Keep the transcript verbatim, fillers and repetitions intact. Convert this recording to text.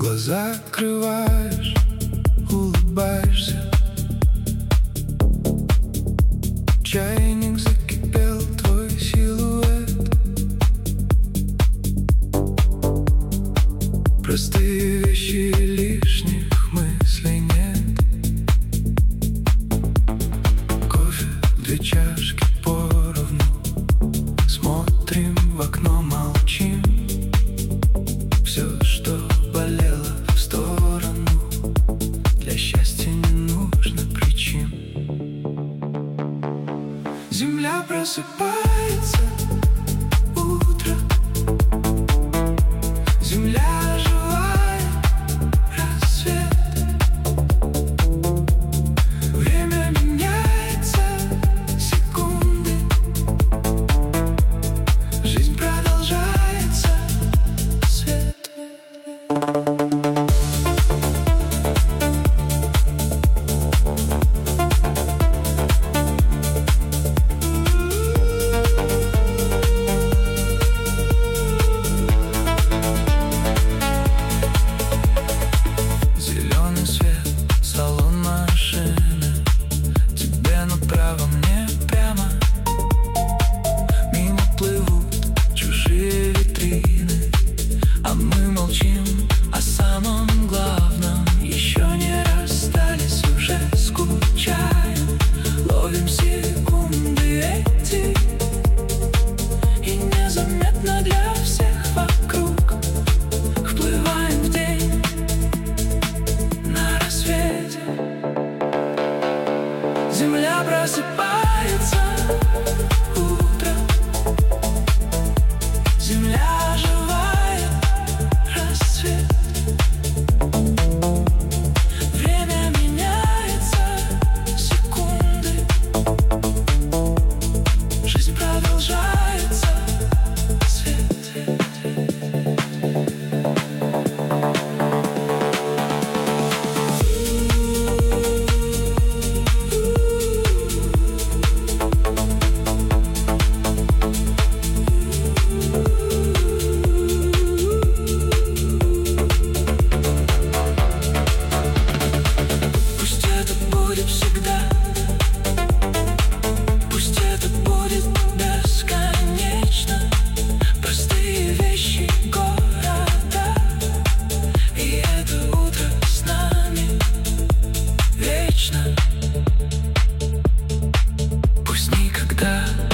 Глаза открываешь, улыбаешься. Чайник закипел, твой силуэт. Простые вещи, лишних мыслей нет. Кофе, две чашки поровну. Смотрим в окно, молчим. Все, что болело, в сторону. Для счастья не нужно причин. Земля просыпается, утро. Земля живая, рассвет. Время меняется, секунды. Жизнь продолжается, свет. Зеленый свет, салон машины. Тебе направо, мне прямо. Мимо плывут чужие витрины, а мы молчим о самом главном. Еще не расстались, уже скучаем. Ловим секунды эти, и незаметно для всех вокруг вплываем в день на рассвете. Земля просыпается, утро. Земля живая, рассвет. Время меняется, секунды. Жизнь продолжается, свет. Пусть это будет всегда, пусть это будет бесконечно. Простые вещи города, и это утро с нами вечно. Пусть никогда